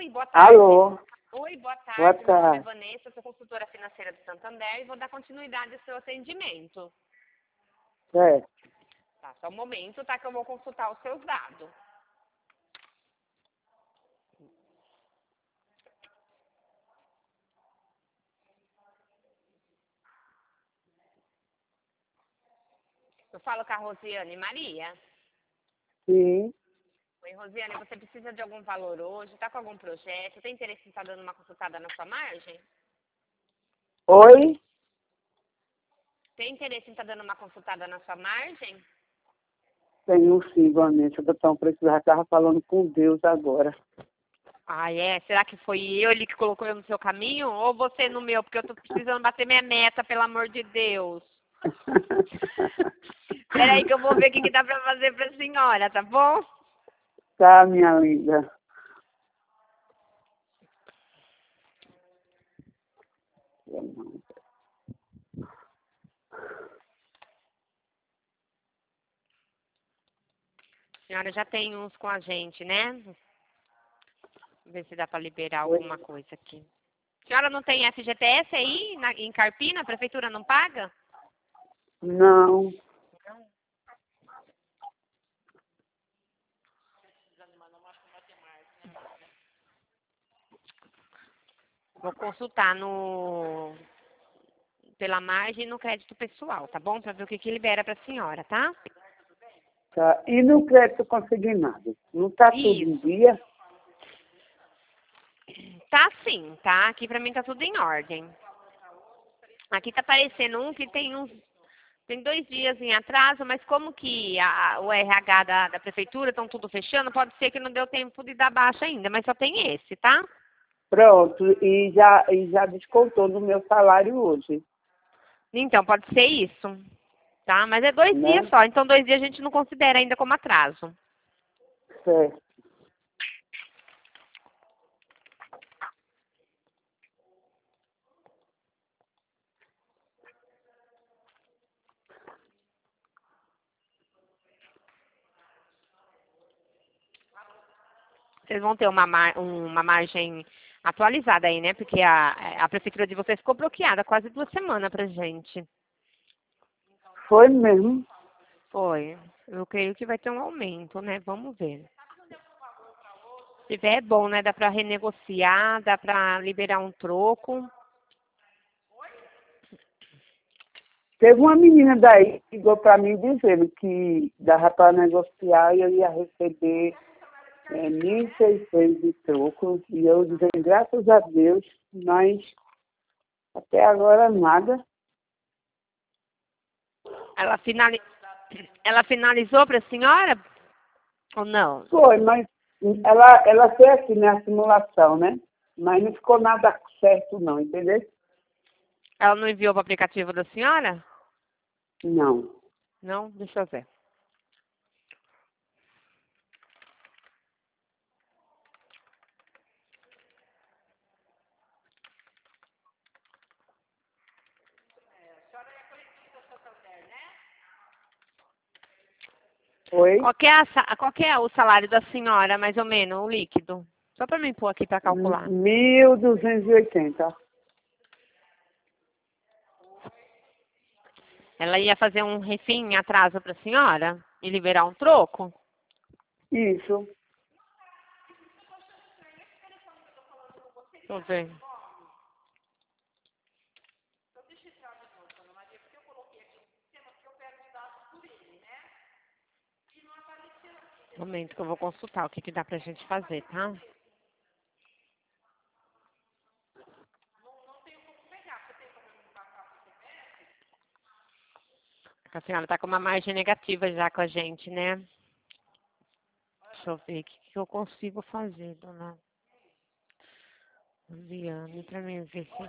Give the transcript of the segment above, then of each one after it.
Oi, boa tarde. Alô, Oi, boa boa tarde. Meu nome é tarde. Vanessa, sou consultora financeira do Santander e vou dar continuidade ao seu atendimento. Certo. Tá, só um momento, tá? Que eu vou consultar os seus dados. Eu falo com a Rosiane Maria. Sim. Oi, Rosiane, você precisa de algum valor hoje? Tá com algum projeto? Tem interesse em estar dando uma consultada na sua margem? Oi? Tem interesse em estar dando uma consultada na sua margem? Tenho sim, Vanessa. Doutor, precisava estar falando com Deus agora. Ah, é? Será que foi ele que colocou eu no seu caminho? Ou você no meu? Porque eu tô precisando bater minha meta, pelo amor de Deus. Peraí que eu vou ver o que dá pra fazer pra senhora, tá bom? Tá, minha linda. A senhora já tem uns com a gente, né? Ver se dá pra liberar Oi? alguma coisa aqui. A senhora não tem FGTS aí em Carpina? A prefeitura não paga? Não. Vou consultar no pela margem e no crédito pessoal, tá bom? Pra ver o que libera pra senhora, tá? Tá. E no crédito consignado? Não tá tudo em Isso. dia? Tá sim, tá? Aqui pra mim tá tudo em ordem. Aqui tá aparecendo um que tem 2 dias em atraso, mas como que o RH da prefeitura estão tudo fechando, pode ser que não deu tempo de dar baixa ainda, mas só tem esse, tá? Pronto. E já descontou do meu salário hoje, Então, pode ser isso, tá? Mas é 2 dias né? só, então 2 dias a gente não considera ainda como atraso. Certo. Vocês vão ter uma margem atualizada aí, né? Porque a prefeitura de vocês ficou bloqueada quase 2 semanas pra gente. Foi mesmo? Foi. Eu creio que vai ter um aumento, né? Vamos ver. Se tiver é bom, né? Dá pra renegociar, dá pra liberar um troco. Teve uma menina daí que ligou para mim dizendo que dava para negociar e eu ia receber 1.600 de troco. E eu dizendo, graças a Deus, mas até agora nada. Ela, ela finalizou pra senhora ou não? Foi, mas ela fez assim na simulação, né? Mas não ficou nada certo não, entendeu? Ela não enviou pro aplicativo da senhora? Não. Não? Deixa eu ver. Oi? Qual que é o salário da senhora, mais ou menos, o líquido? Só pra mim pôr aqui pra calcular. 1.280. Ela ia fazer um refim em atraso pra senhora? E liberar um troco? Isso. Deixa eu ver. Um momento que eu vou consultar o que dá pra gente fazer, tá? A senhora tá com uma margem negativa já com a gente, né? Deixa eu ver o que eu consigo fazer, dona Viane, pra mim ver se...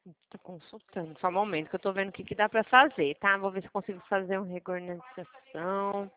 Tô consultando. Só um momento que eu tô vendo o que dá pra fazer, tá? Vou ver se eu consigo fazer uma regularização.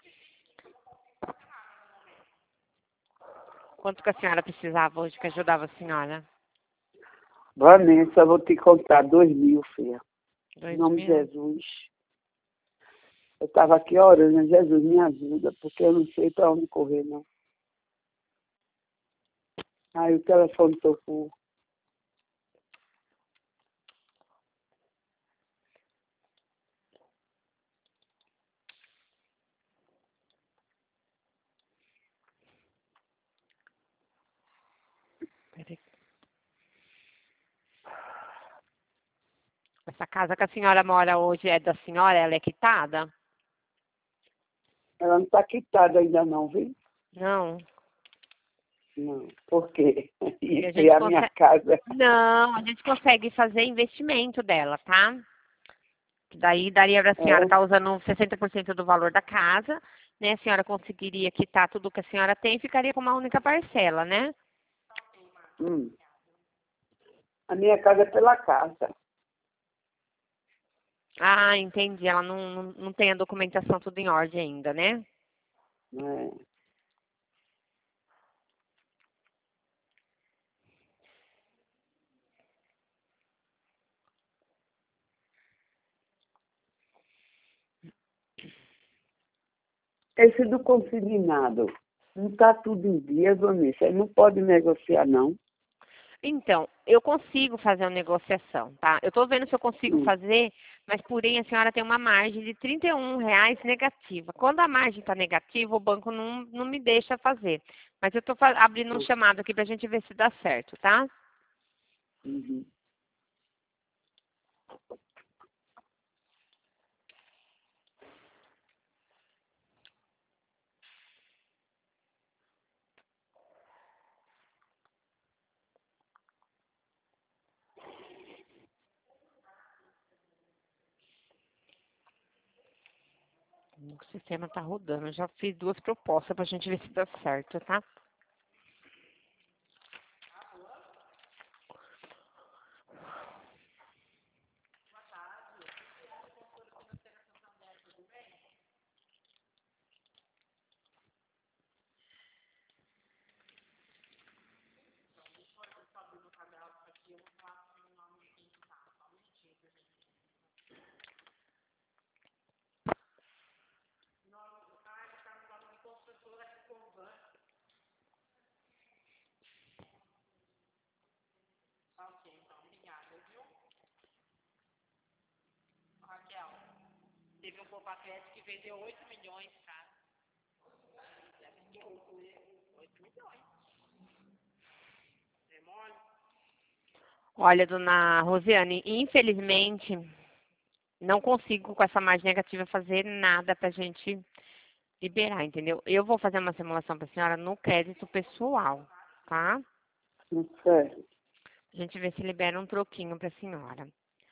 Quanto que a senhora precisava hoje que ajudava a senhora? Vanessa, vou te contar 2.000, filha. Em Dois nome de mil? Jesus. Eu estava aqui orando, Jesus me ajuda, porque eu não sei para onde correr, não. Aí o telefone tocou. Peraí. Essa casa que a senhora mora hoje é da senhora? Ela é quitada? Ela não está quitada ainda não, viu? Não. Não. Por quê? E a Isso é gente a minha consegue. casa. Não, a gente consegue fazer investimento dela, tá? Daí daria para a senhora É? estar usando 60% do valor da casa, né? A senhora conseguiria quitar tudo que a senhora tem e ficaria com uma única parcela, né? Hum. A minha casa é pela casa. Ah, entendi. Ela não tem a documentação tudo em ordem ainda, né? É. Esse do consignado, não está tudo em dia, Vanessa. Ele não pode negociar, não. Então, eu consigo fazer uma negociação, tá? Eu estou vendo se eu consigo Hum. fazer, mas porém a senhora tem uma margem de R$ 31 negativa. Quando a margem está negativa, o banco não me deixa fazer. Mas eu estou abrindo um chamado aqui para a gente ver se dá certo, tá? Uhum. O sistema está rodando. Eu já fiz 2 propostas para a gente ver se dá certo, tá? Teve um Copacred que vendeu 8 milhões, cara. 8 milhões. É mole? Olha, dona Rosiane, infelizmente, não consigo com essa margem negativa fazer nada pra gente liberar, entendeu? Eu vou fazer uma simulação pra senhora no crédito pessoal, tá? Certo. A gente vê se libera um troquinho pra senhora.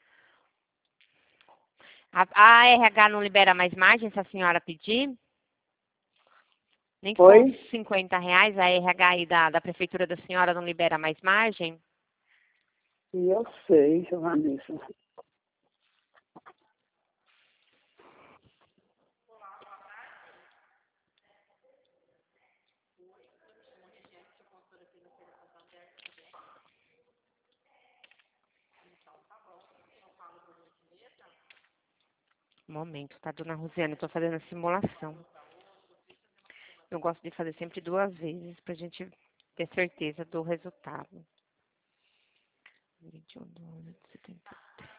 A RH não libera mais margem se a senhora pedir? Nem que for uns Oi? R$ 50, a RH aí da prefeitura da senhora não libera mais margem? E eu sei, Vanessa. Um momento, tá, dona Rosiane? Eu tô fazendo a simulação. Eu gosto de fazer sempre 2 vezes pra gente ter certeza do resultado. 21, 12, 70.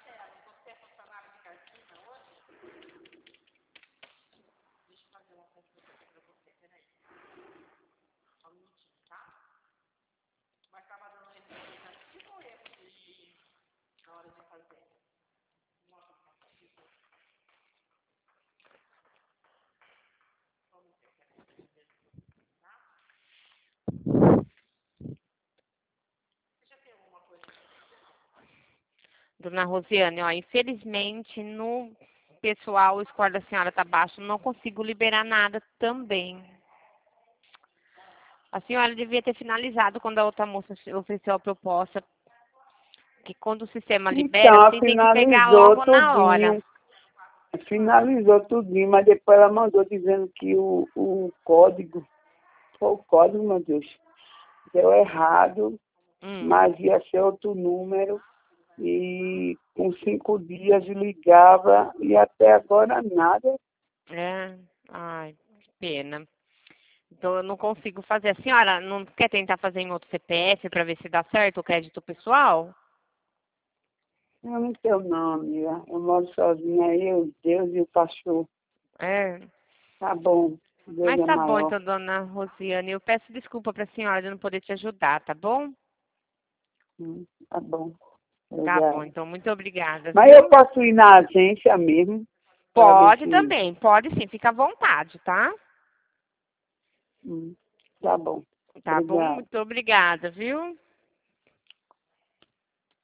Dona Rosiane, ó, infelizmente no pessoal o score da senhora tá baixo, não consigo liberar nada também. A senhora devia ter finalizado quando a outra moça ofereceu a proposta Que quando o sistema libera, Então, assim, tem que pegar finalizou logo na hora. tudinho. Finalizou tudinho, mas depois ela mandou dizendo que o código, foi o código, meu Deus, deu errado, mas ia ser outro número. E com 5 dias ligava e até agora nada. É, ai, que pena. Então eu não consigo fazer. A senhora não quer tentar fazer em outro CPF para ver se dá certo o crédito pessoal? Eu não tenho não, amiga. Eu moro sozinha, eu, Deus e o cachorro. É. Tá bom, Deus Mas é tá bom, maior. então, dona Rosiane. Eu peço desculpa para a senhora de não poder te ajudar, tá bom? Tá bom, Tá bom, obrigada. então, muito obrigada, Mas eu viu? posso ir na agência mesmo, para ver Pode se... também, pode sim, fica à vontade, tá? Tá bom, Tá bom, obrigada. muito obrigada, viu?